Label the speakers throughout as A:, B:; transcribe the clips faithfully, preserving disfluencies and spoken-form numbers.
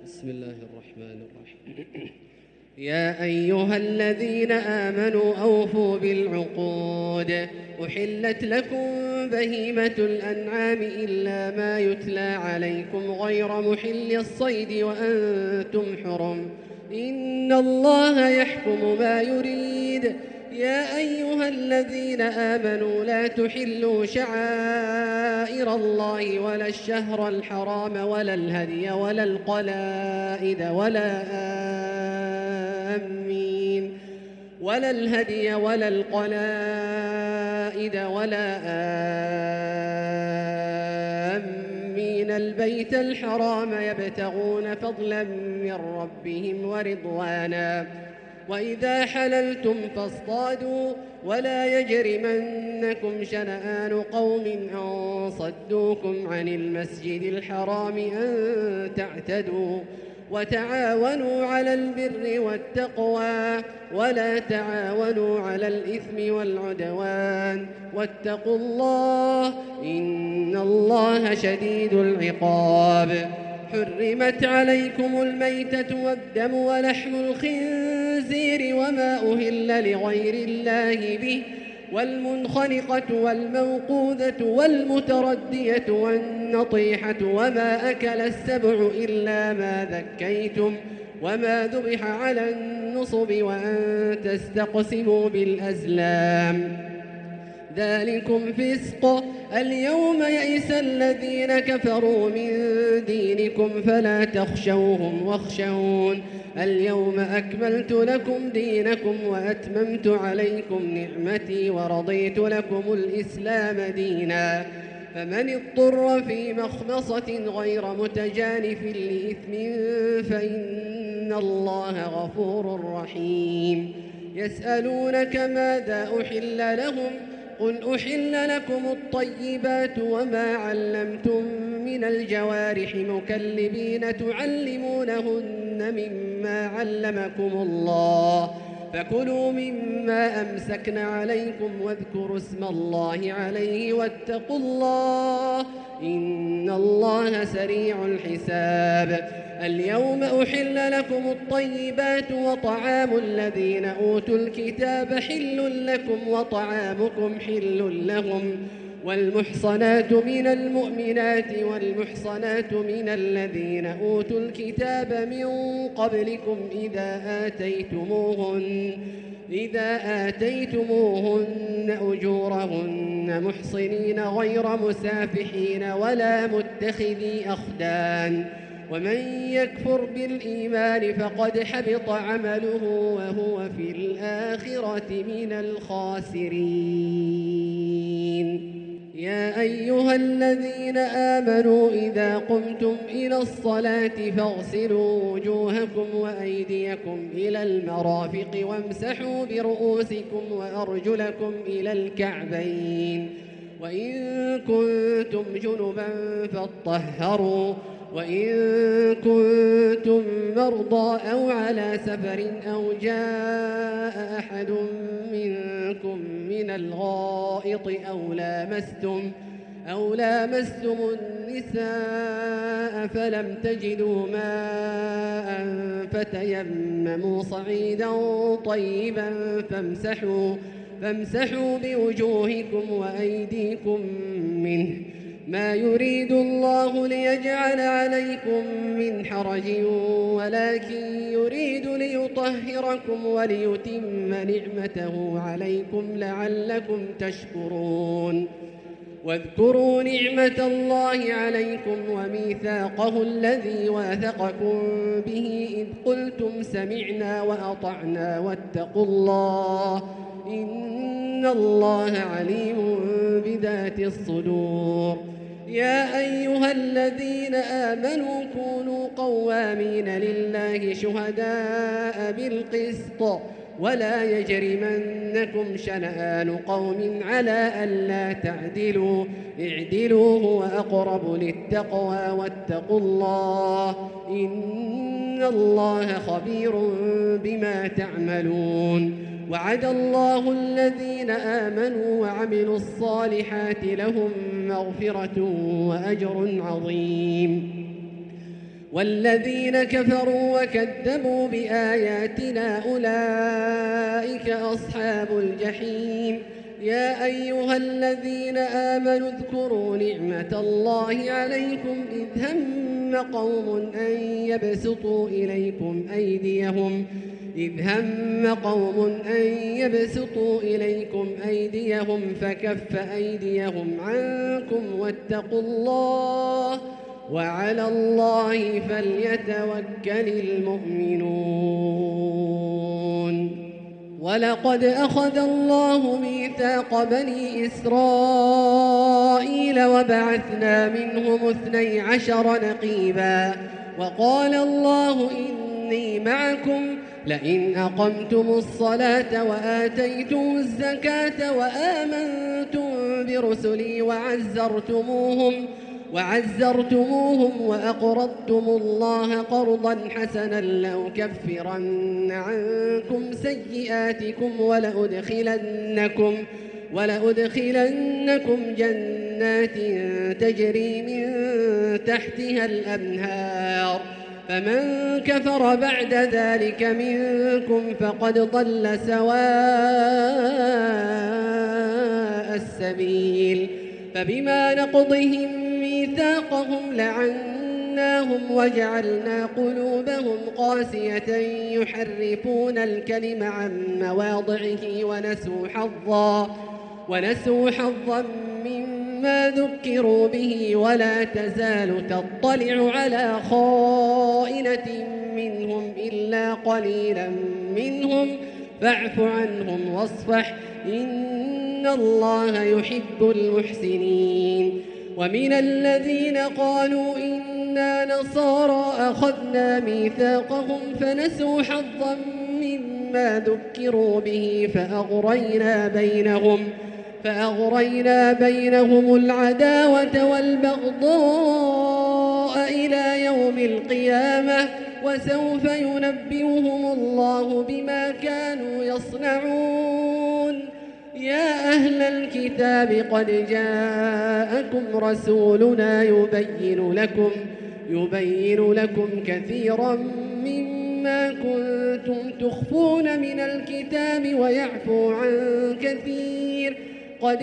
A: بسم الله الرحمن الرحيم. يا أيها الذين آمنوا أوفوا بالعقود. أحلت لكم بهيمة الأنعام إلا ما يتلى عليكم غير محل الصيد وأنتم حرم. إن الله يحكم ما يريد. يا أيها الذين آمنوا لا تحلوا شعائر الله ولا الشهر الحرام ولا الهدي ولا القلائد ولا آمين ولا الهدي ولا القلائد ولا آمين البيت الحرام يبتغون فضلا من ربهم ورضوانا. وإذا حللتم فاصطادوا ولا يجرمنكم شنآن قوم أن صدوكم عن المسجد الحرام أن تعتدوا. وتعاونوا على البر والتقوى ولا تعاونوا على الإثم والعدوان واتقوا الله إن الله شديد العقاب. حرمت عليكم الميتة والدم ولحم الخنزير وما أهل لغير الله به والمنخنقة والموقوذة والمتردية والنطيحة وما أكل السبع إلا ما ذكيتم وما ذبح على النصب وأن تستقسموا بالأزلام ذلكم فسق. اليوم يئس الذين كفروا من دينكم فلا تخشوهم واخشون. اليوم أكملت لكم دينكم وأتممت عليكم نعمتي ورضيت لكم الإسلام دينا. فمن اضطر في مخمصة غير متجانف لإثم فإن الله غفور رحيم. يسألونك ماذا أحل لهم قل أحل لكم الطيبات وما علمتم من الجوارح مكلبين تعلمونهن مما علمكم الله فكلوا مما أمسكن عليكم واذكروا اسم الله عليه واتقوا الله إن الله سريع الحساب. اليوم أحل لكم الطيبات وطعام الذين أوتوا الكتاب حل لكم وطعامكم حل لهم والمحصنات من المؤمنات والمحصنات من الذين أوتوا الكتاب من قبلكم إذا آتيتموهن إذا آتيتموهن أجورهن محصنين غير مسافحين ولا متخذي أخدان. ومن يكفر بالإيمان فقد حبط عمله وهو في الآخرة من الخاسرين. يا أيها الذين آمنوا إذا قمتم إلى الصلاة فاغسلوا وجوهكم وأيديكم إلى المرافق وامسحوا برؤوسكم وأرجلكم إلى الكعبين وإن كنتم جنبا فاطهروا وإن كنتم مرضى أو على سفر أو جاء أحد منكم من الغائط أو لامستم أو لامستم النساء فلم تجدوا ماء فتيمموا صعيدا طيبا فامسحوا فامسحوا بوجوهكم وأيديكم منه ما يريد الله ليجعل عليكم من حرج ولكن يريد ليطهركم وليتم نعمته عليكم لعلكم تشكرون. واذكروا نعمة الله عليكم وميثاقه الذي واثقكم به إذ قلتم سمعنا وأطعنا واتقوا الله إن الله عليم بذات الصدور. يا أيها الذين آمنوا كونوا قوامين لله شهداء بالقسط ولا يجرمنكم شنآن قوم على ألا تعدلوا اعدلوا هو أقرب للتقوى واتقوا الله إن الله خبير بما تعملون. وعد الله الذين آمنوا وعملوا الصالحات لهم مغفرة وأجر عظيم. والذين كفروا وكذبوا بآياتنا أولئك أصحاب الجحيم. يا أيها الذين آمنوا اذكروا نعمة الله عليكم إذ هم قوم أن يبسطوا إليكم أيديهم إذ هم قوم أن يبسطوا إليكم أيديهم فكف أيديهم عنكم واتقوا الله وعلى الله فليتوكل المؤمنون. ولقد أخذ الله ميثاق بني إسرائيل وبعثنا منهم اثني عشر نقيبا وقال الله إني معكم لئن أقمتم الصلاة وآتيتم الزكاة وآمنتم برسلي وعزرتموهم وعزرتموهم وأقرضتم الله قرضا حسنا لأكفرن عنكم سيئاتكم ولأدخلنكم, ولأدخلنكم جنات تجري من تحتها الأنهار فمن كفر بعد ذلك منكم فقد ضل سواء السبيل. فبما نقضهم ميثاقهم لعناهم وجعلنا قلوبهم قاسية يحرفون الكلم عن مواضعه ونسوا حظا ونسوا حظا مما ذكروا به ولا تزال تطلع على خائنة منهم إلا قليلا منهم فاعف عنهم واصفح إن الله يحب المحسنين. ومن الذين قالوا إنا نصارى أخذنا ميثاقهم فنسوا حظا مما ذكروا به فأغرينا بينهم فأغرينا بينهم العداوة والبغضاء إلى يوم القيامة وسوف ينبئهم الله بما كانوا يصنعون. يا أهل الكتاب قد جاءكم رسولنا يبين لكم يبين لكم كثيرا مما كنتم تخفون من الكتاب ويعفو عن كثير. قد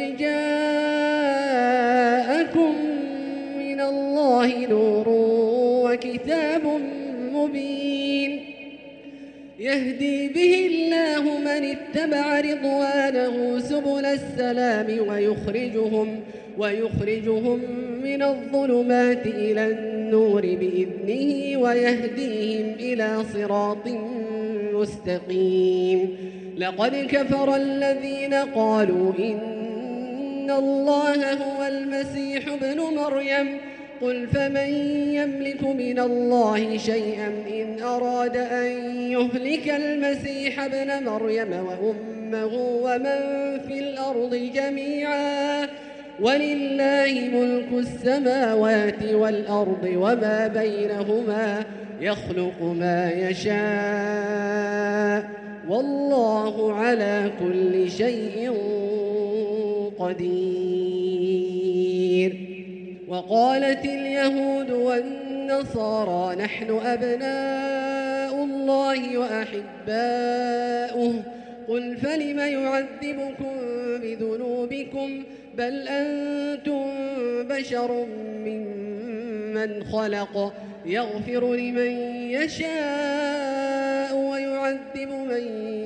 A: جاءكم من الله نور وكتاب مبين يهدي به الله من اتبع رضوانه سبل السلام ويخرجهم, ويخرجهم من الظلمات إلى النور بإذنه ويهديهم إلى صراط مستقيم. لقد كفر الذين قالوا إن الله هو المسيح ابن مريم قل فمن يملك من الله شيئا إن أراد أن يهلك المسيح ابن مريم وأمه ومن في الأرض جميعا ولله ملك السماوات والأرض وما بينهما يخلق ما يشاء والله على كل شيء قدير. وقالت اليهود والنصارى نحن أبناء الله وأحباؤه قل فلم يعذبكم بذنوبكم بل أنتم بشر ممن خلق يغفر لمن يشاء ويعذب من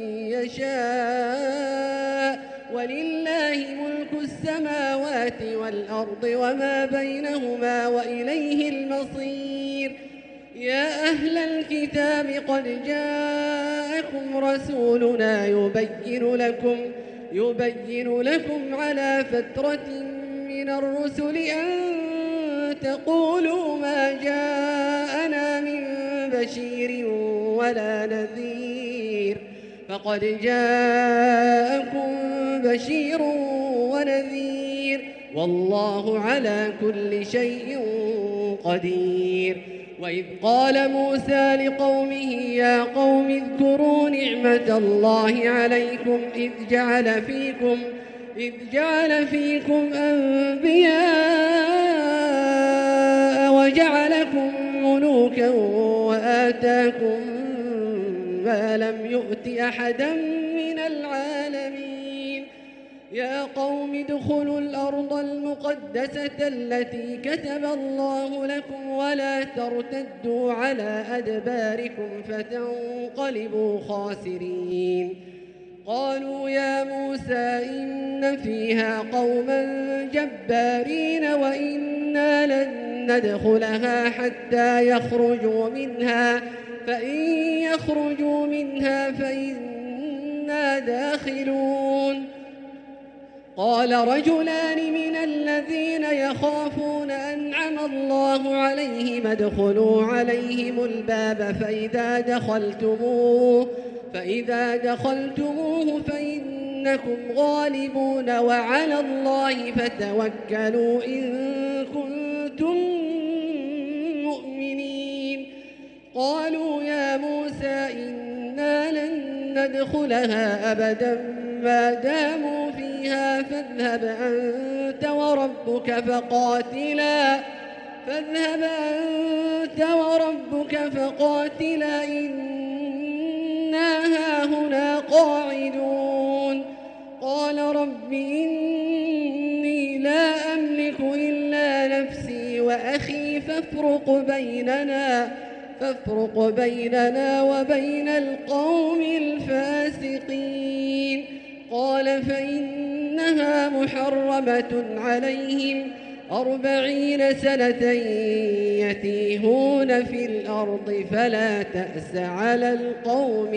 A: يشاء ولله ملك السماوات والأرض وما بينهما وإليه المصير. يا أهل الكتاب قد جاءكم رسولنا يبين لكم يبين لكم على فترة من الرسل أن تقولوا ما جاءنا من بشير ولا نذير فقد جاءكم بشير ونذير والله على كل شيء قدير. وإذ قال موسى لقومه يا قوم اذكروا نعمة الله عليكم إذ جعل فيكم إذ جعل فيكم أنبياء وجعلكم ملوكا ملكا وآتاكم ما لم يؤت أحدا من العالمين. يا قوم ادخلوا الأرض المقدسة التي كتب الله لكم ولا ترتدوا على أدباركم فتنقلبوا خاسرين. قالوا يا موسى إن فيها قوما جبارين وإنا لن ندخلها حتى يخرجوا منها فإن يخرجوا منها فإنا داخلون. قال رجلان من الذين يخافون أنعم الله عليهم ادخلوا عليهم الباب فإذا دخلتموه فإذا دخلتموه فإنكم غالبون وعلى الله فتوكلوا إن كنتم مؤمنين. قالوا يا موسى إنا لن ندخلها أبدا ما داموا فيها فاذهب أنت وربك فقاتلا فاذهب أنت وربك فقاتلا إنا هاهنا قاعدون. قال رب إني لا أملك إلا نفسي وأخي فافرق بيننا فافرق بيننا وبين القوم الفاسقين. قال فإنها محرمة عليهم أربعين سنة يتيهون في الأرض فلا تأس على القوم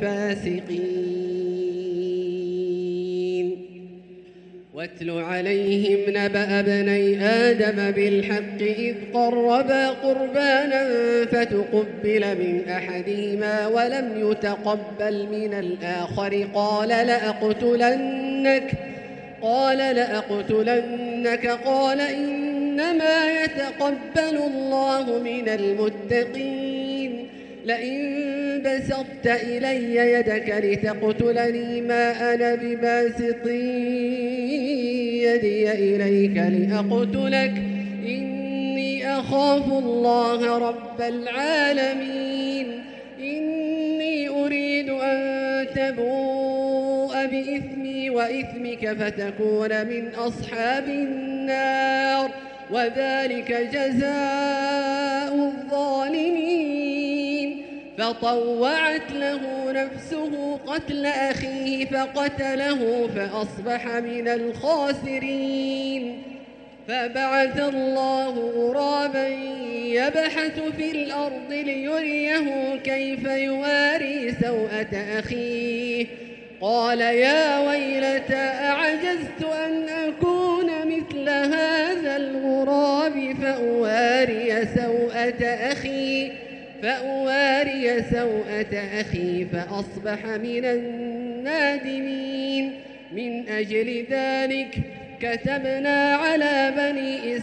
A: الفاسقين. واتل عليهم نبأ ابني آدم بالحق إذ قربا قربانا فتقبل من أحدهما ولم يتقبل من الآخر قال لأقتلنك قال لأقتلنك قال إنما يتقبل الله من المتقين. لئن بسطت إلي يدك لتقتلني ما أنا بباسط يدي إليك لأقتلك إني أخاف الله رب العالمين. إني أريد أن تبوء بإثمي وإثمك فتكون من أصحاب النار وذلك جزاء الظالمين. فطوعت له نفسه قتل أخيه فقتله فأصبح من الخاسرين. فبعث الله غرابا يبحث في الأرض ليريه كيف يواري سوءة أخيه قال يا ويلتى أعجزت أن أكون مثل هذا الغراب فأواري سوءة أخي فأواري سوءة أخي فأصبح من النادمين. من أجل ذلك كتبنا على بني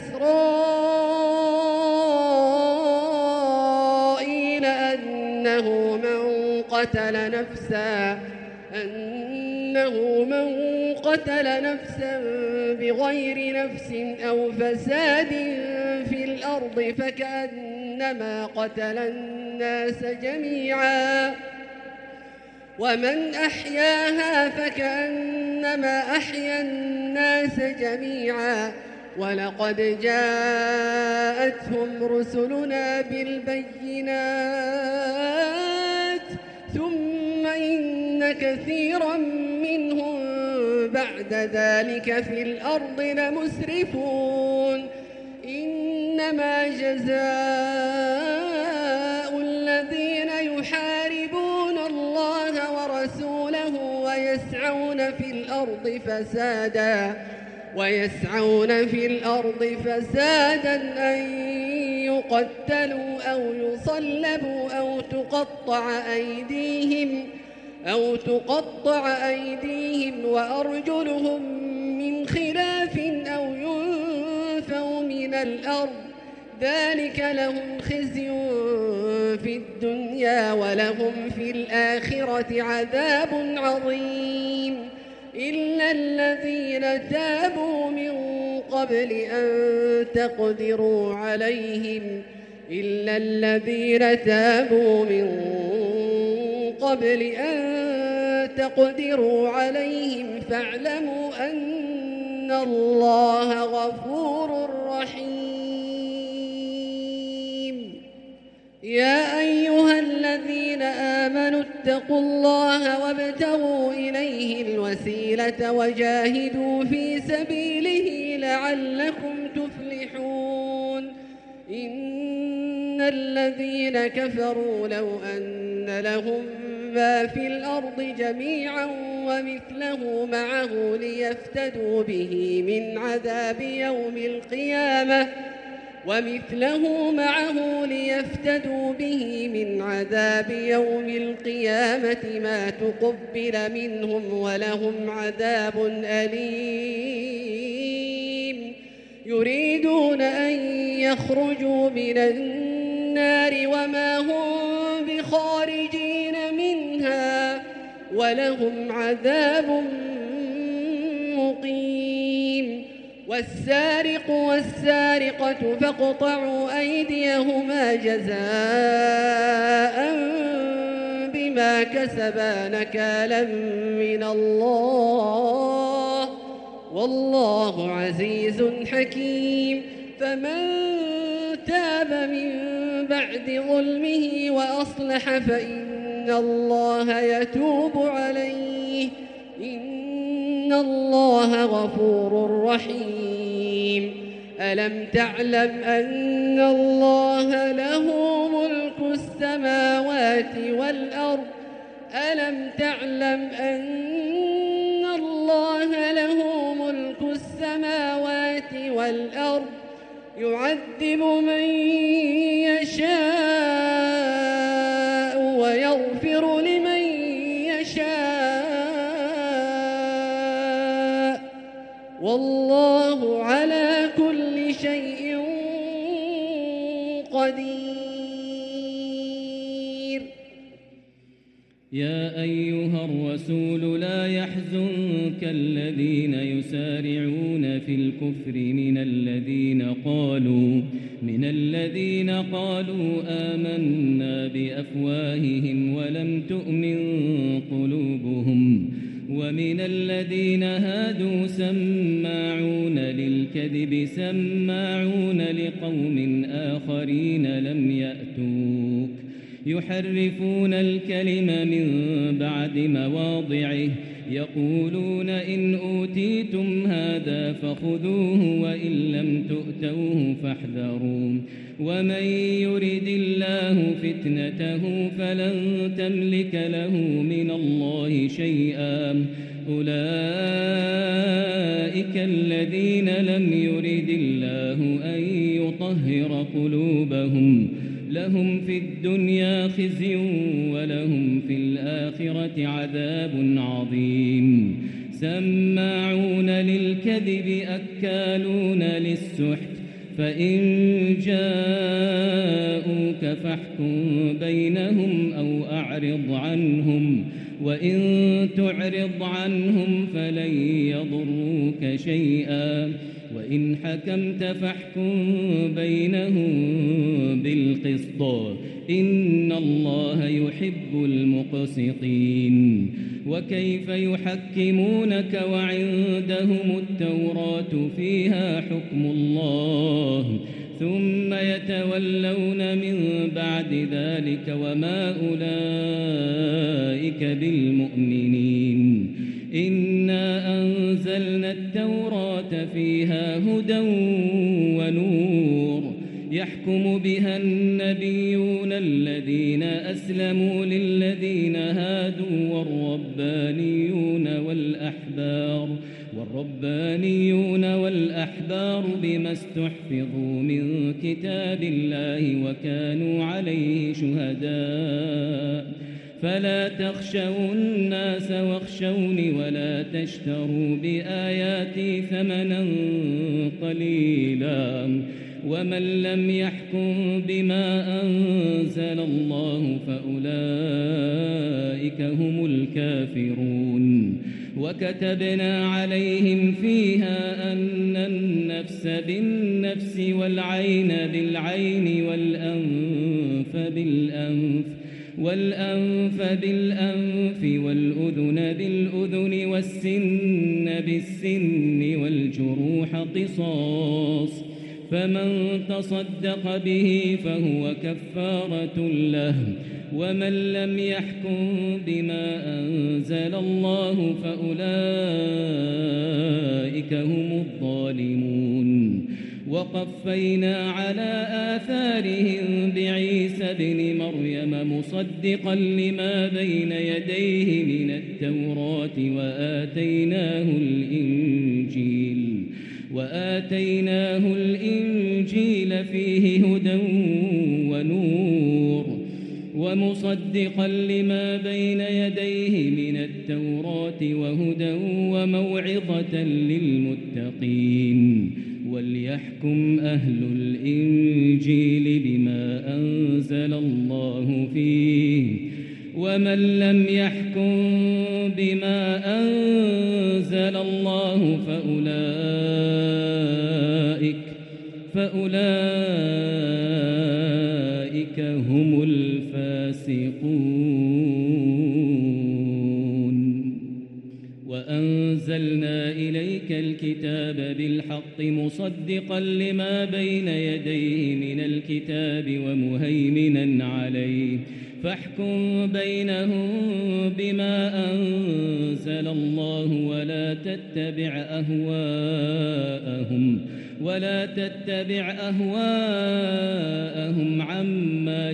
A: إسرائيل أنه من قتل نفسا أنه من قتل نفسا بغير نفس أو فساد في الأرض فكأنما قتل الناس جميعا ومن أحياها فكأنما أحيا الناس جميعا. ولقد جاءتهم رسلنا بالبينات ثم إن كثيرا منهم بعد ذلك في الأرض لمسرفون. إنما جزاء الذين يحاربون الله ورسوله ويسعون في الأرض فسادا ويسعون في الأرض فسادا أن يقتلوا أو يصلبوا أو تقطع أيديهم أو تقطع أيديهم وأرجلهم من خلاف أو ينفوا من الأرض ذلك لهم خزي في الدنيا ولهم في الآخرة عذاب عظيم. إلا الذين تابوا من قبل أن تقدروا عليهم إلا الذين تابوا من قبل أن تقدروا عليهم فاعلموا أن الله غفور رحيم. يا أيها الذين آمنوا اتقوا الله وابتغوا إليه الوسيلة وجاهدوا في سبيله لعلكم تفلحون. إن الذين كفروا لو أن لهم ما في الأرض جميعا ومثله معه ليفتدوا به من عذاب يوم القيامة ومثله معه ليفتدوا به من عذاب يوم القيامة ما تقبل منهم ولهم عذاب أليم. يريدون أن يخرجوا من النار وما هم بخارجين منها ولهم عذاب مقيم. والسارق والسارقة فاقطعوا أيديهما جزاء بما كسبا نكالا من الله والله عزيز حكيم. فمن تاب من بعد ظلمه وأصلح فإن الله يتوب عليه إن الله غفور رحيم. ألم تعلم أن الله له ملك السماوات والأرض ألم تعلم أن الله له ملك السماوات والأرض يعذب من يشاء ويغفر لمن يشاء والله على كل شيء قدير.
B: يا أيها الرسول لا يحزنك الذين يسارعون في الكفر من الذين قالوا من الذين قالوا آمنا بأفواههم ولم تؤمن قلوبهم ومن الذين هادوا سماعون للكذب سماعون لقوم آخرين لم يأتوك يحرفون الكلم من بعد مواضعه يقولون إن أوتيتم هذا فخذوه وإن لم تؤتوه فاحذروا ومن يرد الله فتنته فلن تملك له من الله شيئا أولئك الذين لم يرد الله أن يطهر قلوبهم لهم في الدنيا خزي ولهم في الآخرة عذاب عظيم. سماعون للكذب أكالون للسحت فإن جاءوك فاحكم بينهم أو أعرض عنهم وإن تعرض عنهم فلن يضروك شيئا وإن حكمت فاحكم بينهم بالقسط إن الله يحب المقسطين. وكيف يحكمونك وعندهم التوراة فيها حكم الله ثم يتولون من بعد ذلك وما أولئك بالمؤمنين. إنا أنزلنا التوراة فيها هدى ونور يحكم بها النبيون الذين أسلموا للذين هادوا والربانيون والأحبار والربانيون والأحبار بما استحفظوا من كتاب الله وكانوا عليه شهداء فلا تخشوا الناس واخشوني ولا تشتروا بآياتي ثمنا قليلا ومن لم يحكم بما أنزل الله فأولئك هم الكافرون. وكتبنا عليهم فيها أن النفس بالنفس والعين بالعين والأنف بالأنف والأنف بالأنف والأذن بالأذن والسن بالسن والجروح قصاص، فمن تصدق به فهو كفارة له، ومن لم يحكم بما أنزل الله فأولئك هم الظالمون. وقفينا على آثارهم بعيسى بن مريم مصدقا لما بين يديه من التوراة وآتيناه الإنجيل وآتيناه الإنجيل فيه هدى ونور ومصدقا لما بين يديه من التوراة وهدى وموعظة للمتقين. وليحكم أهل الإنجيل بما أنزل الله فيه، ومن لم يحكم بما أنزل الله فأولئك فأولئك هم الفاسقون. وأنزلنا إليك الكتاب بالحق مصدقا لما بين يديه من الكتاب ومهيمنا عليه، فاحكم بينهم بما أنزل الله ولا تتبع أهواءهم ولا تتبع أهواءهم عما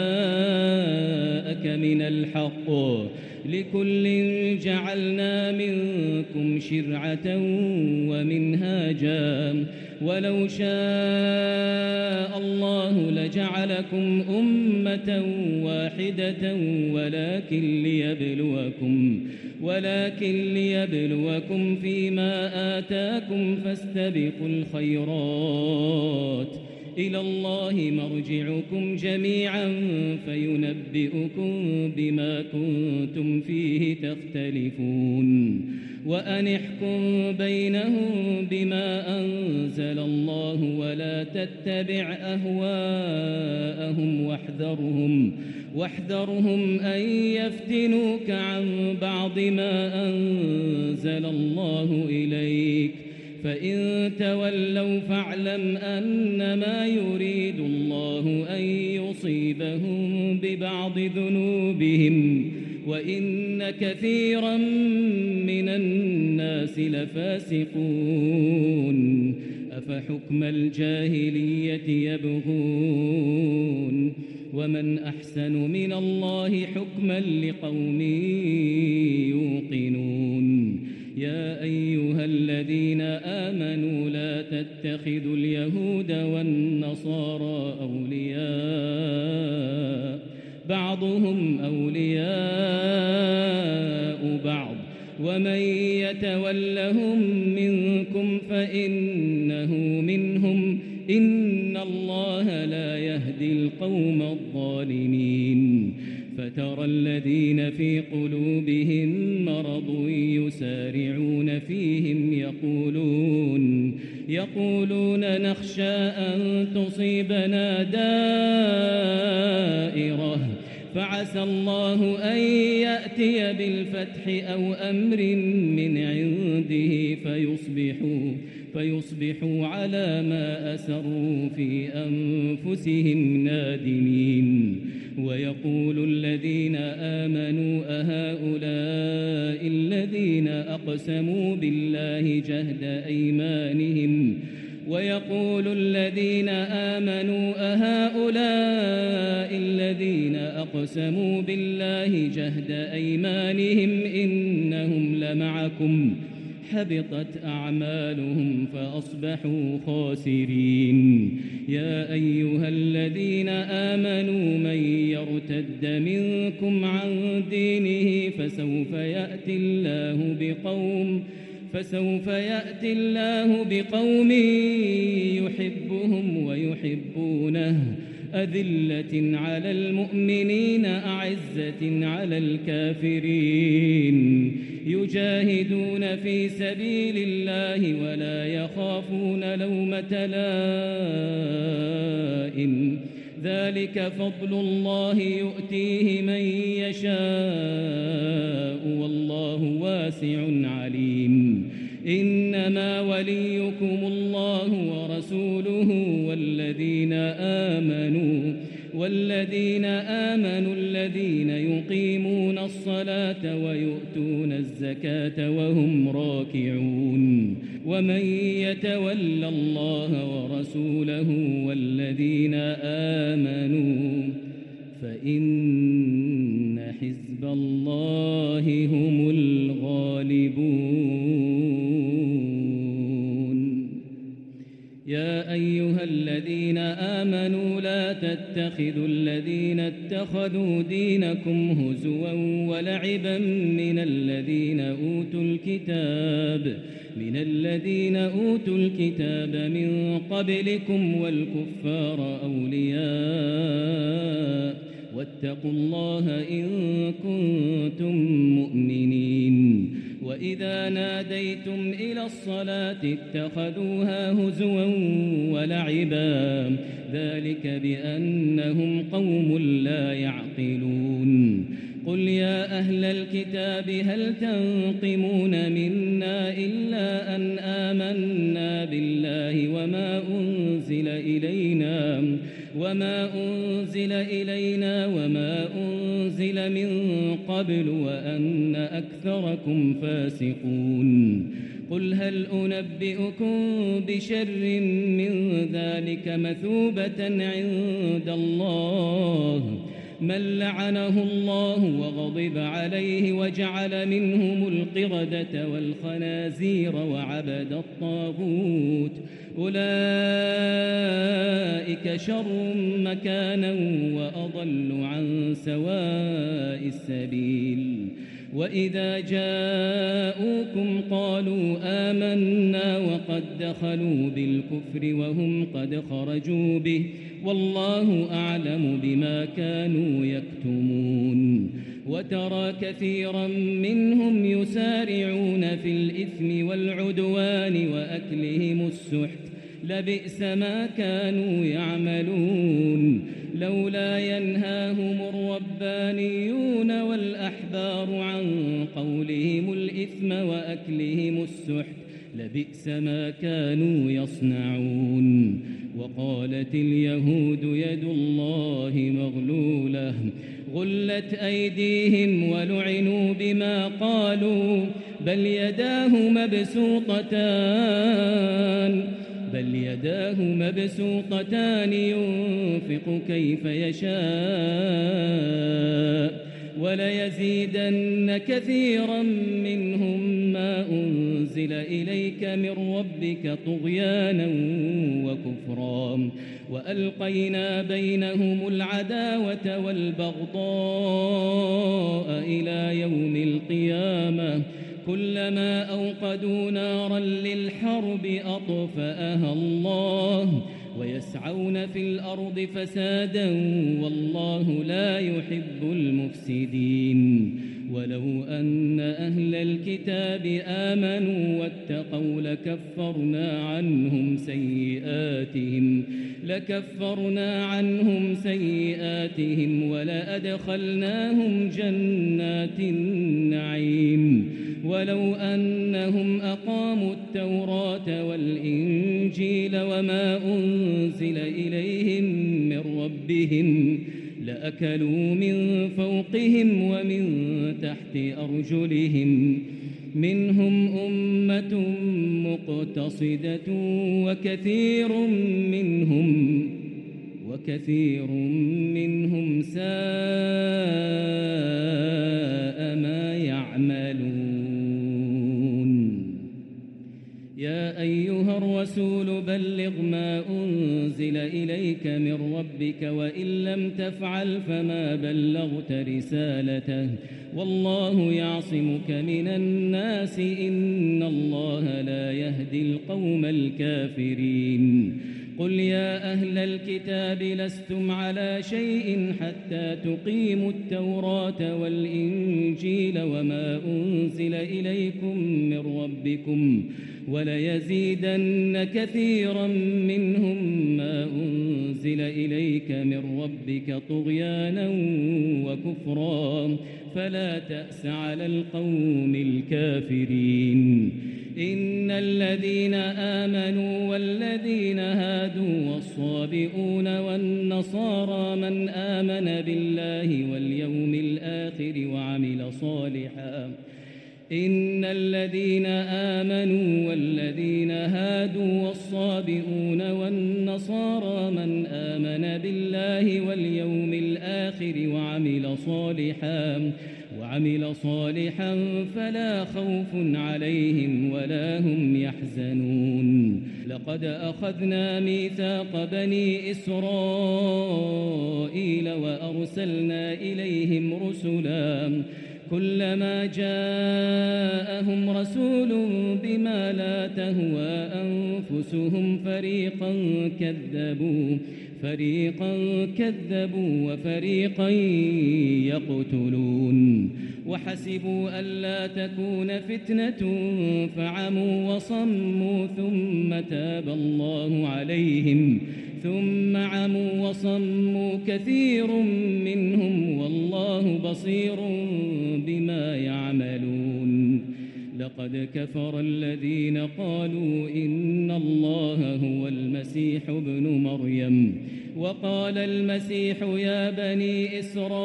B: جاءك من الحق، لكل جعلنا منكم شرعة ومنهاجا، ولو شاء الله لجعلكم أمة واحدة ولكن ليبلوكم ولكن ليبلوكم فيما آتاكم، فاستبقوا الخيرات، إلى الله مرجعكم جميعا فينبئكم بما كنتم فيه تختلفون. وأن احكم بينهم بما أنزل الله ولا تتبع أهواءهم واحذرهم واحذرهم أن يفتنوك عن بعض ما أنزل الله إليك، فإن تولوا فاعلم أنما يريد الله أن يصيبهم ببعض ذنوبهم، وإن كثيرا من الناس لفاسقون. أفحكم الجاهلية يبغون ومن أحسن من الله حكما لقوم يوقنون. يا أيها الذين آمنوا لا تتخذوا اليهود والنصارى أولياء، بعضهم أولياء بعض، ومن يتولهم منكم فإنه منهم، إن الله لا يهدي القوم الظالمين. فترى الذين في قلوبهم مرض يسارعون فيهم يقولون يقولون نخشى أن تصيبنا دائرة، فعسى الله أن يأتي بالفتح أو أمر من عنده فيصبحوا فيصبحوا على ما أسروا في أنفسهم نادمين. ويقول الذين آمنوا أهؤلاء الذين أقسموا بالله جهد أيمانهم ويقول الذين آمنوا أهؤلاء الذين أقسموا بالله جهد أيمانهم إنهم لمعكم، حبطت أعمالهم فأصبحوا خاسرين. يا أيها الذين آمنوا من يرتد منكم عن دينه فسوف يأتي الله بقوم فسوف يأتي الله بقوم يحبهم ويحبونه أذلة على المؤمنين أعزة على الكافرين يجاهدون في سبيل الله ولا يخافون لومة لائم ذلك فضل الله يؤتيه من يشاء والله واسع عليم إنما وليكم الله ورسوله والذين آمنوا والذين آمنوا الذين يقيمون الصلاة ويؤتون الزكاة وهم راكعون ومن يتول الله ورسوله والذين آمنوا فإن حزب الله هم الغالبون يا أيها الذين آمنوا لا تتخذوا الذين اتخذوا دينكم هزوا ولعبا من الذين أوتوا الكتاب من الذين أوتوا الكتاب من قبلكم والكفار أولياء واتقوا الله إن كنتم مؤمنين وإذا ناديتم إلى الصلاة اتخذوها هزوا ولعبا ذلك بأنهم قوم لا يعقلون قل يا أهل الكتاب هل تنقمون منا إلا أن آمنا بالله وما أنزل إلينا وما أنزل إلينا وما أنزل من قبل وأن أكثركم فاسقون قل هل أنبئكم بشر من ذلك مثوبة عند الله من لعنه الله وغضب عليه وجعل منهم القردة والخنازير وعبد الطاغوت أولئك شر مكانا وأضل عن سواء السبيل وإذا جاءوكم قالوا آمنا وقد دخلوا بالكفر وهم قد خرجوا به والله أعلم بما كانوا يكتمون وترى كثيرا منهم يسارعون في الإثم والعدوان وأكلهم السحت لبئس ما كانوا يعملون لولا ينهاهم الربانيون والأحبار عن قولهم الإثم وأكلهم السحت لبئس ما كانوا يصنعون وقالت اليهود يد الله مغلولة غلت أيديهم ولعنوا بما قالوا بل يداه مبسوطتان بل يداه مبسوطتان ينفق كيف يشاء وليزيدن كثيرا منهم ما أنزل إليك من ربك طغيانا وكفرا وألقينا بينهم العداوة والبغضاء إلى يوم القيامة كلما أوقدوا نارا للحرب أطفأها الله ويسعون في الأرض فسادا والله لا يحب المفسدين ولو أن أهل الكتاب آمنوا واتقوا لكفرنا عنهم سيئاتهم لكفرنا عنهم سيئاتهم ولأدخلناهم جنات النعيم ولو أنهم أقاموا التوراة والإنجيل وما أنزل إليهم من ربهم لأكلوا من فوقهم ومن تحت أرجلهم منهم أمة مقتصدة وكثير منهم وكثير منهم ساء ما يعملون يا أيها الرسول بلغ ما أنزل إليك من ربك وإن لم تفعل فما بلغت رسالته والله يعصمك من الناس إن الله لا يهدي القوم الكافرين قل يا أهل الكتاب لستم على شيء حتى تقيموا التوراة والإنجيل وما أنزل إليكم من ربكم وليزيدن كثيرا منهم ما أنزل إليك من ربك طغيانا وكفرا فلا تأس على القوم الكافرين. إن الذين آمنوا والذين هادوا والصابئون والنصارى من آمن بالله واليوم الآخر وعمل صالحا إن الذين آمنوا والذين هادوا والصابئون والنصارى من آمن بالله واليوم الآخر وعمل صالحا وعمل صالحا فلا خوف عليهم ولا هم يحزنون. لقد أخذنا ميثاق بني إسرائيل وأرسلنا إليهم رسلا كلما جاءهم رسول بما لا تهوى أنفسهم فريقا كذبوا فريقا كذبوا وفريقا يقتلون وحسبوا ألا تكون فتنة فعموا وصموا ثم تاب الله عليهم ثم عموا وصموا كثير منهم والله بصير بما يعملون. لقد كفر الذين قالوا إن الله هو المسيح ابن مريم وقال المسيح يا بني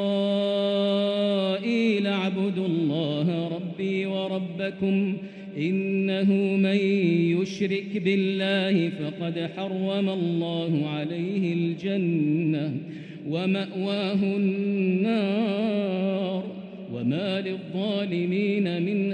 B: إسرائيل اعبدوا الله ربي وربكم إنه من يشرك بالله فقد حرم الله عليه الجنة ومأواه النار وما للظالمين من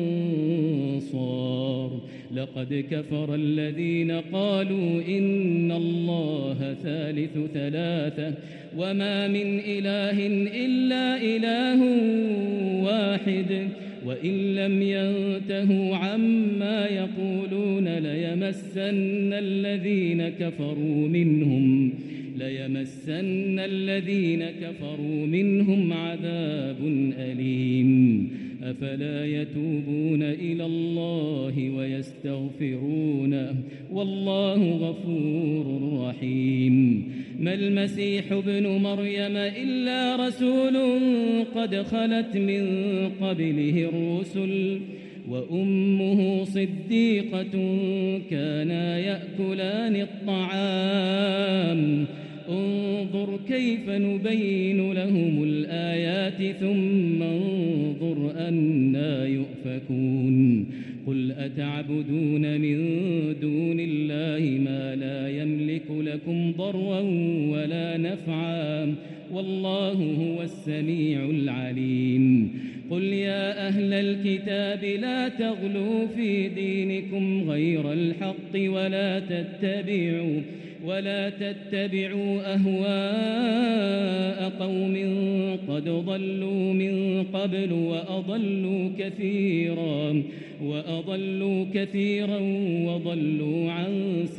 B: أنصار. لقد كفر الذين قالوا إن الله ثالث ثلاثة وما من إله إلا إله واحد وإن لم ينتهوا عما يقولون ليمسن الذين كفروا منهم ليمسن الذين كفروا منهم عذاب أليم. أفلا يتوبون إلى الله ويستغفرونه والله غفور رحيم. ما المسيح ابن مريم إلا رسول قد خلت من قبله الرسل وأمه صديقة كانا يأكلان الطعام انظر كيف نبين لهم الآيات ثم انظر أنا يؤفكون. قل أتعبدون من دون الله ما لا يملك لكم ضرا ولا نفعا والله هو السميع العليم. قل يا أهل الكتاب لا تغلوا في دينكم غير الحق ولا تتبعوا ولا تتبعوا أهواء قوم قد ضلوا من قبل وأضلوا كثيرا وأضلوا كثيرا وضلوا عن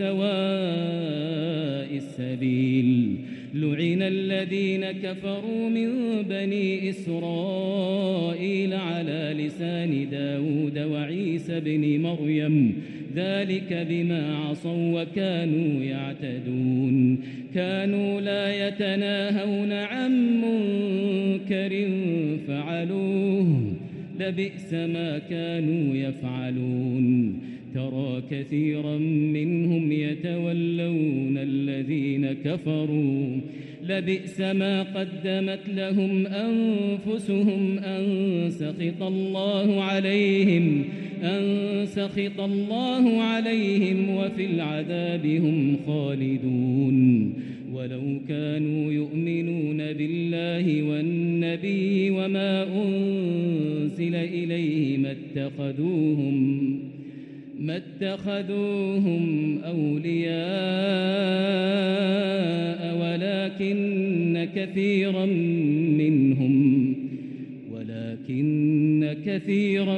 B: سواء السبيل. لعن الذين كفروا من بني إسرائيل على لسان داود وعيسى بن مريم ذلك بما عصوا وكانوا يعتدون. كانوا لا يتناهون عن منكر فعلوه لبئس ما كانوا يفعلون. ترى كثيرا منهم يتولون الذين كفروا لبئس ما قدمت لهم أنفسهم أن سخط الله عليهم أن سخط الله عليهم وفي العذاب هم خالدون. ولو كانوا يؤمنون بالله والنبي وما أنزل إليه ما اتخذوهم ما اتخذوهم أولياء ولكن كثيرا منهم ولكن كثيرا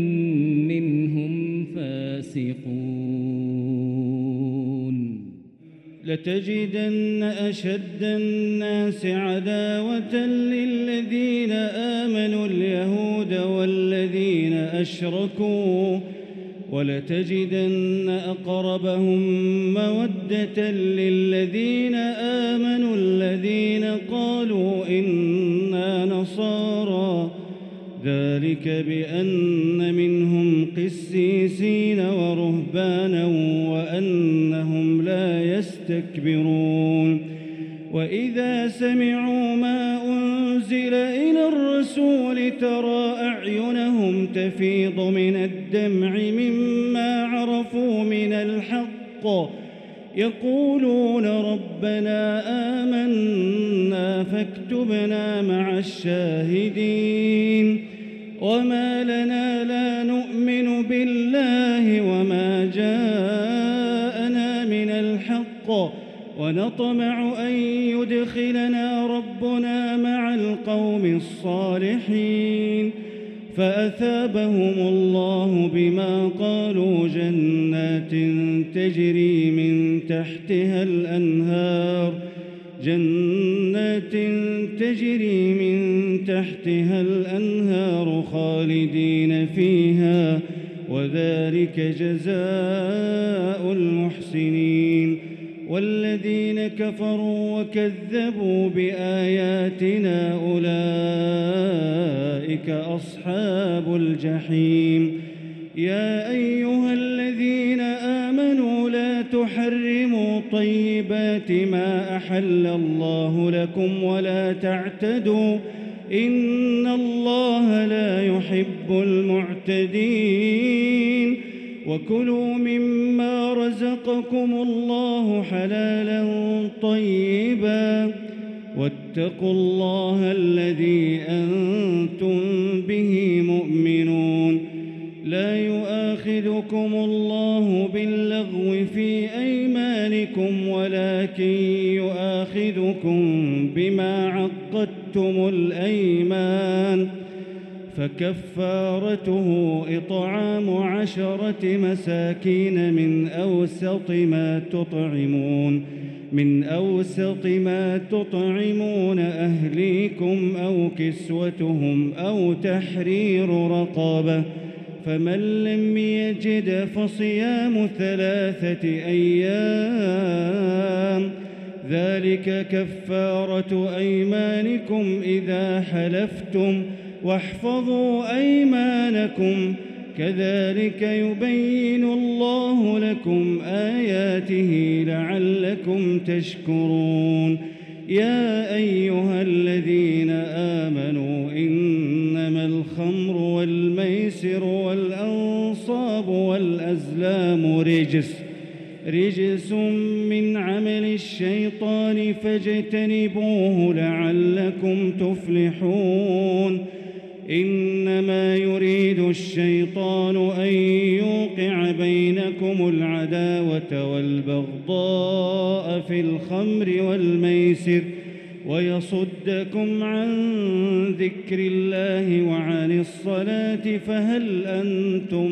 B: منهم فاسقون.
C: لتجدن أشد الناس عداوة للذين آمنوا اليهود والذين أشركوا ولتجدن أقربهم مودة للذين آمنوا الذين قالوا إنا نصارى ذلك بأن منهم قسيسين ورهبانا وأنهم لا يستكبرون وإذا سمعوا ما أنزل إلى الرسول ترى أعينهم تفيض من الدمع مما عرفوا من الحق يقولون ربنا آمنا فاكتبنا مع الشاهدين وما لنا لا نؤمن بالله وما جاءنا من الحق ونطمع أن يدخلنا ربنا مع القوم الصالحين فأثابهم الله بما قالوا جنات تجري من تحتها الأنهار جنات تجري من تحتها الأنهار خالدين فيها وذلك جزاء المحسنين والذين كفروا وكذبوا بآياتنا أولئك أصحاب الجحيم يا أيها الذين آمنوا لا تحرموا طيبات ما أحل الله لكم ولا تعتدوا إن الله لا يحب المعتدين وكلوا مما رزقكم الله حلالا طيبا واتقوا الله الذي أنتم به مؤمنون لا يؤاخذكم الله باللغو في أيمانكم ولكن يؤاخذكم بما عقدتم الأيمان فكفارته إطعام عشرة مساكين من أوسط ما تطعمون من أوسط ما تطعمون أهليكم أو كسوتهم أو تحرير رقبة فمن لم يجد فصيام ثلاثة أيام ذلك كفارة أيمانكم إذا حلفتم واحفظوا أيمانكم كذلك يبين الله لكم آياته لعلكم تشكرون يا أيها الذين آمنوا إنما الخمر والميسر والأنصاب والأزلام رجس رجس من عمل الشيطان فاجتنبوه لعلكم تفلحون إنما يريد الشيطان أن يوقع بينكم العداوة والبغضاء في الخمر والميسر ويصدكم عن ذكر الله وعن الصلاة فهل أنتم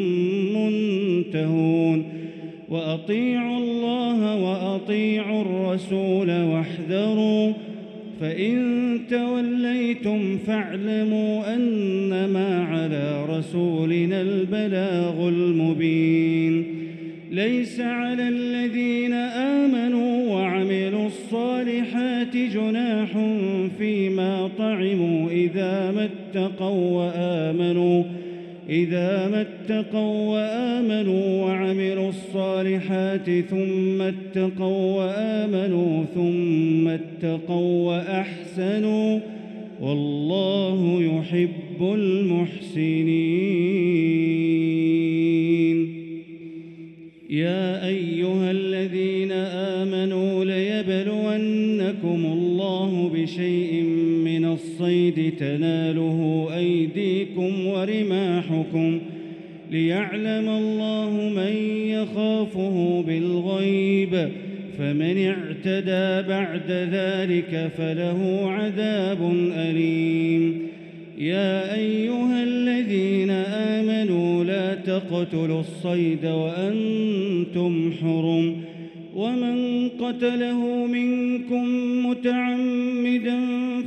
C: منتهون وأطيعوا الله وأطيعوا الرسول واحذروا فإن توليتم فاعلموا أنما على رسولنا البلاغ المبين ليس على الذين آمنوا وعملوا الصالحات جناح فيما طعموا إذا ما اتقوا وآمنوا إذا ما اتقوا وآمنوا وعملوا الصالحات ثم اتقوا وآمنوا ثم اتقوا وأحسنوا والله يحب المحسنين يا أيها الذين آمنوا ليبلونكم الله بشيء من الصيد تناله أيديكم ورماحكم ليعلم الله من يخافه بالغيب فمن اعتدى بعد ذلك فله عذاب أليم يا أيها الذين آمنوا لا تقتلوا الصيد وأنتم حرم ومن قتله منكم متعمدا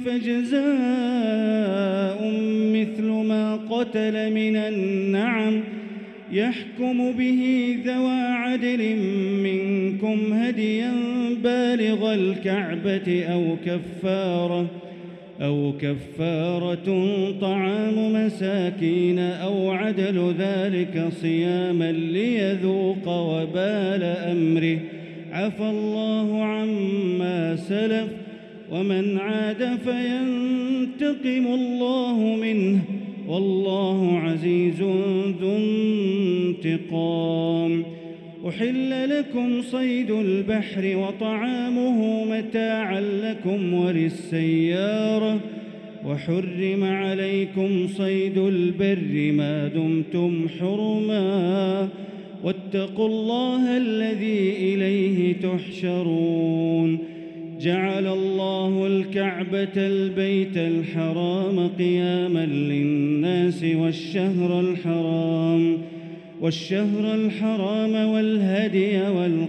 C: فجزاء مثل ما قتل من النعم يحكم به ذوى عدل منكم هديا بالغ الكعبة أو كفارة أو كفارة طعام مساكين أو عدل ذلك صياما ليذوق وبال أمره عفى الله عما سلف ومن عاد فينتقم الله منه والله عزيز ذو انتقام. أحل لكم صيد البحر وطعامه متاعا لكم وللسيارة وحرم عليكم صيد البر ما دمتم حرما واتقوا الله الذي إليه تحشرون. جعل الله الكعبة البيت الحرام قياما للناس والشهر الحرام والشهر الحرام والهدي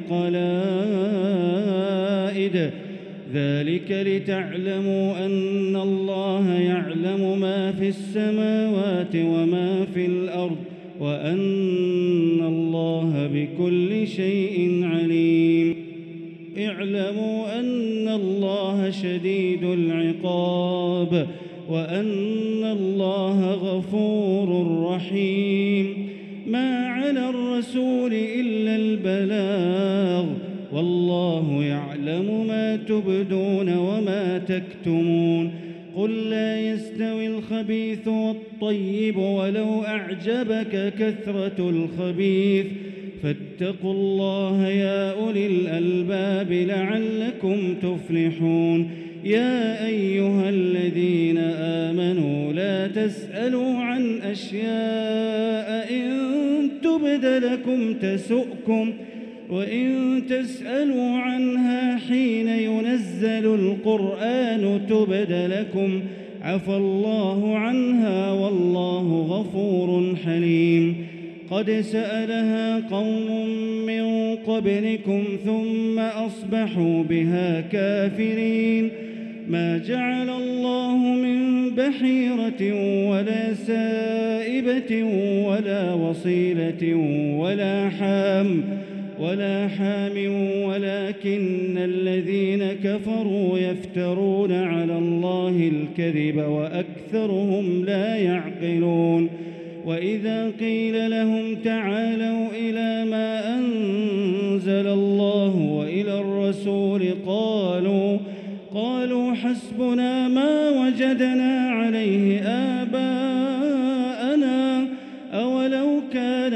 C: والقلائد ذلك لتعلموا أن الله يعلم ما في السماوات وما في الأرض وأن الله بكل شيء عليم. اعلموا أن الله شديد العقاب وأن الله غفور رحيم. ما على الرسول إلا البلاغ والله يعلم ما تبدون وما تكتمون. قل لا يستوي الخبيث والطيب ولو أعجبك كثرة الخبيث فاتقوا الله يا أولي الألباب لعلكم تفلحون. يا أيها الذين آمنوا لا تسألوا عن أشياء إن تبد لكم تسؤكم وإن تسألوا عنها حين ينزل القرآن تبد لكم عفى الله عنها والله غفور حليم. قد سألها قوم من قبلكم ثم أصبحوا بها كافرين. ما جعل الله من بحيرة ولا سائبة ولا وصيلة ولا حام ولا حام ولكن الذين كفروا يفترون على الله الكذب وأكثرهم لا يعقلون. وإذا قيل لهم تعالوا إلى ما أنزل الله وإلى الرسول قالوا قالوا حسبنا ما وجدنا عليه آباءنا أولو كان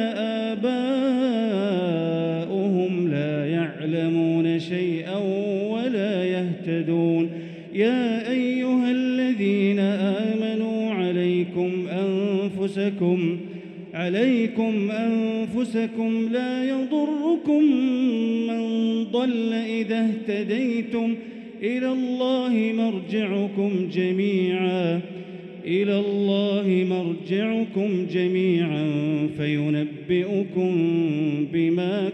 C: آباؤهم لا يعلمون شيئا ولا يهتدون. يا أيها الذين آمنوا عليكم أنفسكم عليكم أنفسكم لا يضركم من ضل إذا اهتديتم إلى الله مرجعكم جميعا إلى الله مرجعكم جميعا فينبئكم بما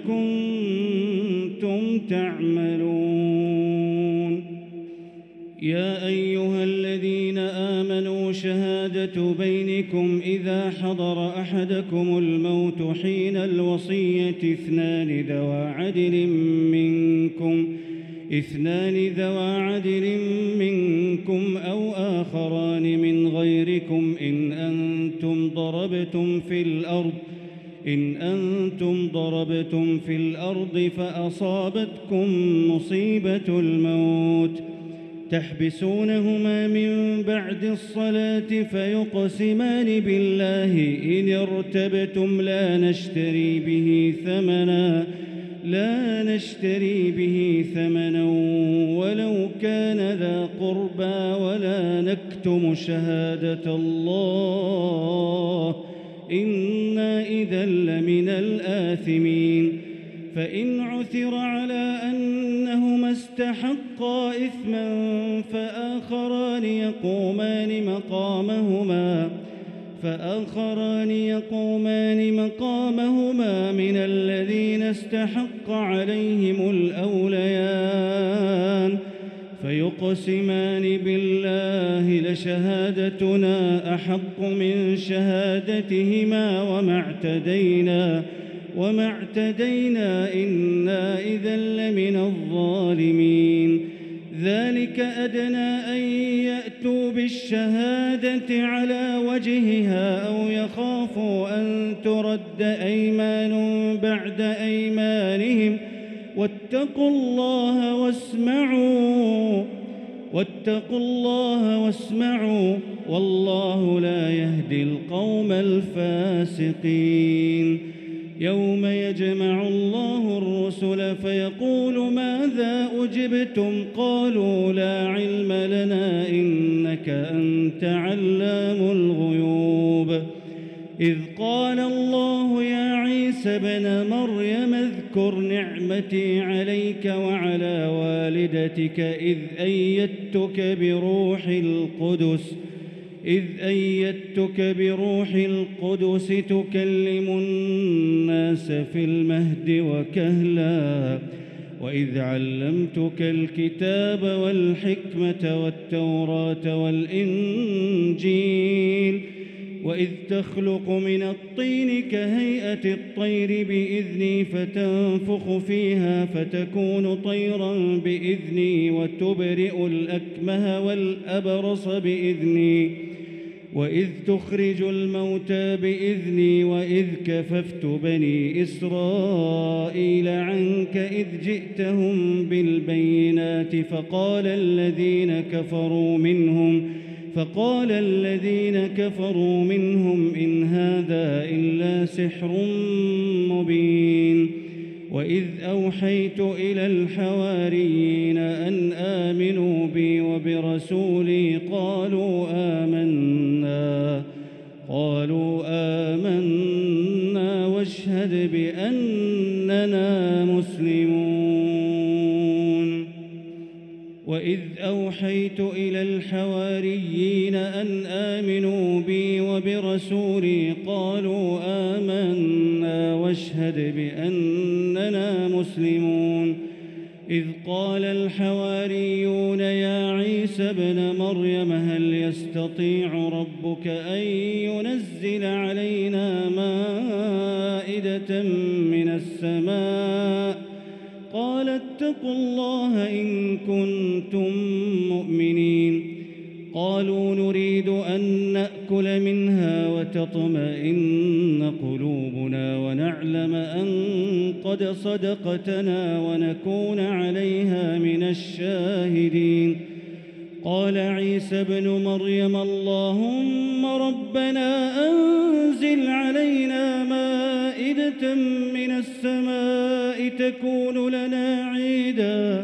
C: كنتم تعملون. يا أيها الذين آمنوا شهادة بينكم إذا حضر أحدكم الموت حين الوصية اثنان ذوى عدل منكم اثنان ذوى عدل منكم أو آخران من غيركم إن أنتم ضربتم في الأرض إن أنتم ضربتم في الأرض فأصابتكم مصيبة الموت تحبسونهما من بعد الصلاة فيقسمان بالله إن ارتبتم لا نشتري به ثمنا لا نشتري به ثمنا ولو كان ذا قربى ولا نكتم شهادة الله إنا إذا لمن الآثمين. فإن عثر على أنهما استحقا إثما فآخران يقومان مقامهما فآخران يقومان مقامهما من الذين استحق عليهم الأوليان فيقسمان بالله لشهادتنا أحق من شهادتهما وما اعتدينا وما اعتدينا إنا إذا لمن الظالمين ذلك أدنى أن يأتوا بالشهادة على وجهها أو يخافوا أن ترد أيمان بعد أيمانهم واتقوا الله واسمعوا واتقوا الله واسمعوا والله لا يهدي القوم الفاسقين يوم يجمع الله الرسل فيقول ماذا أجبتم قالوا لا علم لنا إنك أنت علام الغيوب إذ قال الله يا عيسى ابن مريم اذكر نعمتي عليك وعلى والدتك إذ أيدتك بروح القدس إذ أيدتك بروح القدس تكلم الناس في المهد وكهلا وإذ علمتك الكتاب والحكمة والتوراة والإنجيل وإذ تخلق من الطين كهيئة الطير بإذني فتنفخ فيها فتكون طيرا بإذني وتبرئ الأكمه والأبرص بإذني وإذ تخرج الموتى بإذني وإذ كففت بني إسرائيل عنك إذ جئتهم بالبينات فقال الذين كفروا منهم فقال الذين كفروا منهم إن هذا إلا سحر مبين وإذ أوحيت إلى الحواريين أن آمنوا بي وبرسولي قالوا آمنا قالوا آمنا واشهد بأننا مسلمون وإذ أوحيت إلى الحواريين أن آمنوا بي وبرسولي قالوا آمنا واشهد بأننا مسلمون إذ قال الحواريون يا عيسى ابن مريم هل يستطيع ربك أن ينزل علينا مائدة من السماء قال اتقوا الله إن كنتم مؤمنين قالوا نريد أن نأكل منها وتطمئن قلوبنا ونعلم أن قد صدقتنا ونكون عليها من الشاهدين قال عيسى ابن مريم اللهم ربنا أنزل علينا مائدة من السماء تكون لنا عيدا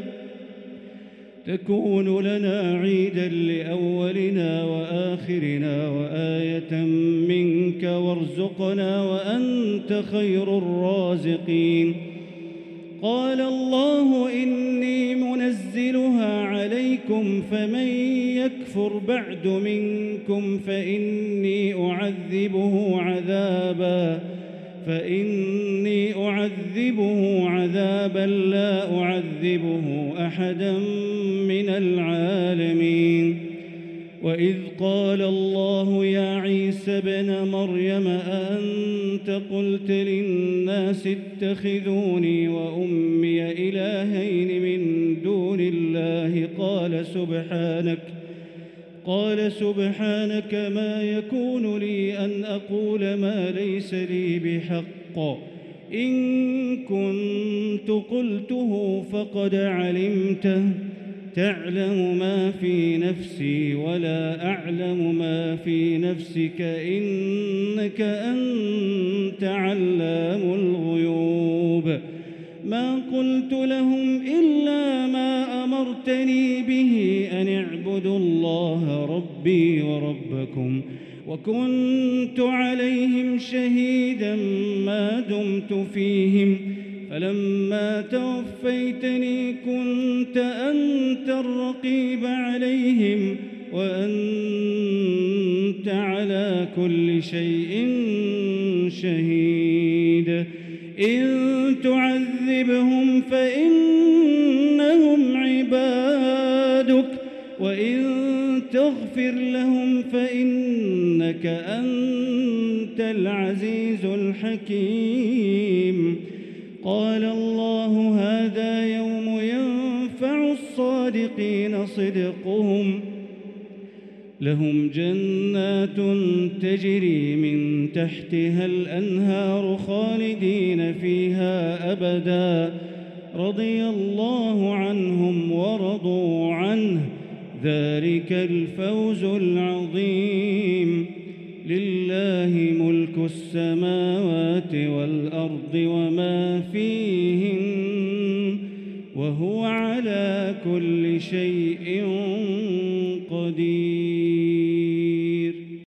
C: تكون لنا عيدا لأولنا وآخرنا وآية منك وارزقنا وأنت خير الرازقين قال الله إني منزلها عليكم فمن يكفر بعد منكم فإني أعذبه عذابا فإني أعذبه عذابا لا أعذبه أحدا من العالمين وإذ قال الله يا عيسى ابن مريم أأنت قلت للناس اتخذوني وأمي إلهين من دون الله قال سبحانك قال سبحانك ما يكون لي أن أقول ما ليس لي بحق إن كنت قلته فقد علمته تعلم ما في نفسي ولا أعلم ما في نفسك إنك أنت علام الغيوب ما قلت لهم إلا ما أمرتني به أن اعبدوا الله ربي وربكم وكنت عليهم شهيدا ما دمت فيهم فلما توفيتني كنت أنت الرقيب عليهم وأنت على على كل شيء شهيد إن تعذبهم فإنهم عبادك وإن تغفر لهم فإنك أنت العزيز الحكيم قال الله هذا يوم ينفع الصادقين صدقهم لهم جنات تجري من تحتها الأنهار خالدين فيها أبدا رضي الله عنهم ورضوا عنه ذلك الفوز العظيم لله ملك السماوات والأرض وما فيهن وهو على كل شيء قدير